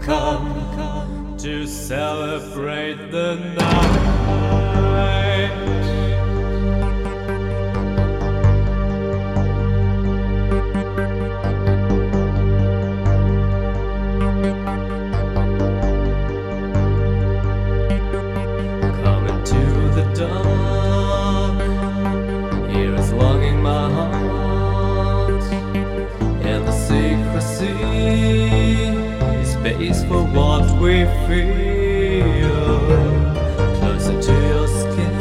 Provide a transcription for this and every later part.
come to celebrate the night. Come into the dark, here is longing my heart, and the secrecy is space for what we feel. Closer to your skin,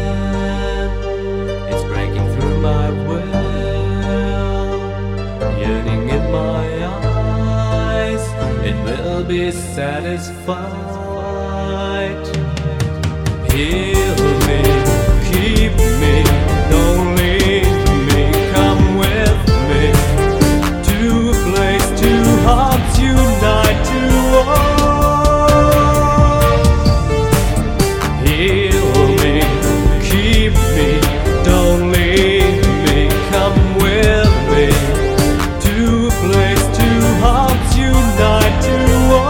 it's breaking through my will, yearning in my eyes, it will be satisfied. Heal me, keep me, don't leave me, come with me to a place, two hearts unite to walk. Heal me, keep me, don't leave me, come with me to a place, two hearts unite to walk.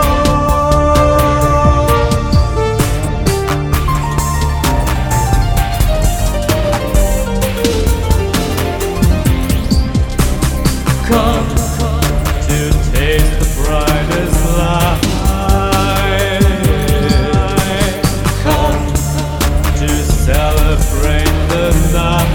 Come to taste the brightest light. Come to celebrate the night.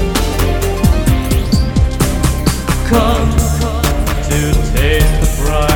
Come to taste the bright.